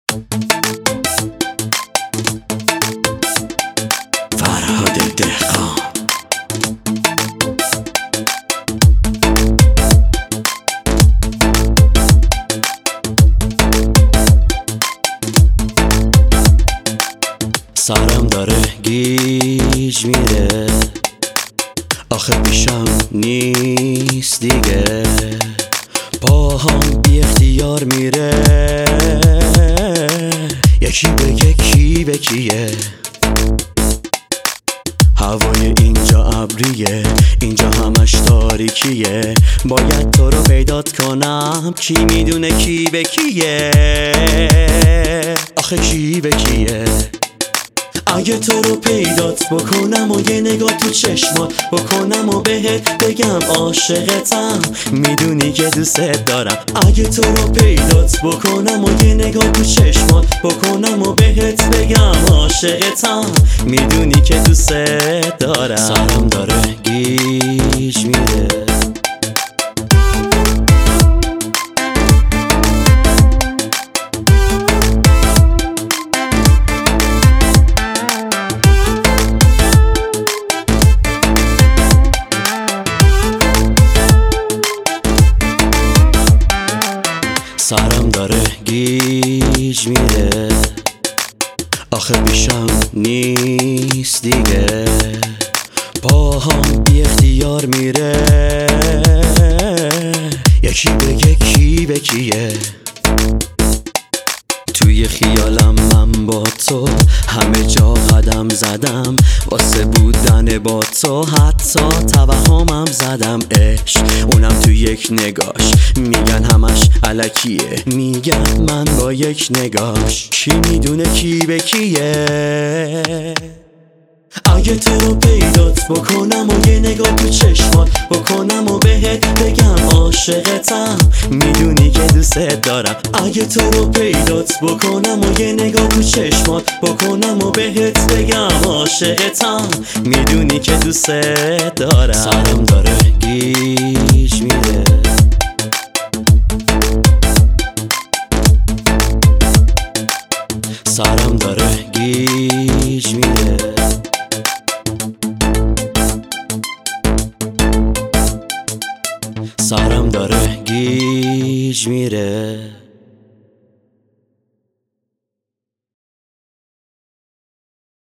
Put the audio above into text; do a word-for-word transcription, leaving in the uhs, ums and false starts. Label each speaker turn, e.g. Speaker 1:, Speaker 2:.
Speaker 1: فرهاد دهقان. سرم داره گیج میره، آخه پیشم نیست دیگه، پاهام بی اختیار میره، یکی بگه کی به کیه. هوای اینجا ابریه، اینجا همش تاریکیه، باید تو رو پیدات کنم، کی میدونه کی به کیه، آخه کی به کیه. اگه تو رو پیدات بکنم و یه نگاه تو چشمات بکنم و بهت بگم عاشقتم، میدونی که دوست دارم. اگه تو رو پیدات بکنم و یه نگاه تو چشمات بکنم و بهت بگم عاشقتم، میدونی که دوست دارم. سرم داره گیج میره، سرم داره گیج میره، آخه پیشم نیست دیگه، پاهام بی اختیار میره، یکی بگه کی به کیه. توی خیالم من با تو همه جا قدم زدم، واسه بودن با تو حتی توهمم زدم. عشق اونم تو یک نگاش، میگن همش الکیه، میگن من با یک نگاش، کی میدونه کی به کیه. اگه تو رو پیدات بکنم و یه نگاه تو چشمات بکنم و بهت بگم عاشقتم، میدونی که دوست دارم. اگه تو رو پیدات بکنم و یه نگاه تو چشمات بکنم و بهت بگم عاشقتم، میدونی که دوست دارم. سرم داره گیج میره، سرم داره گیج میره، سرم داره گیج میره.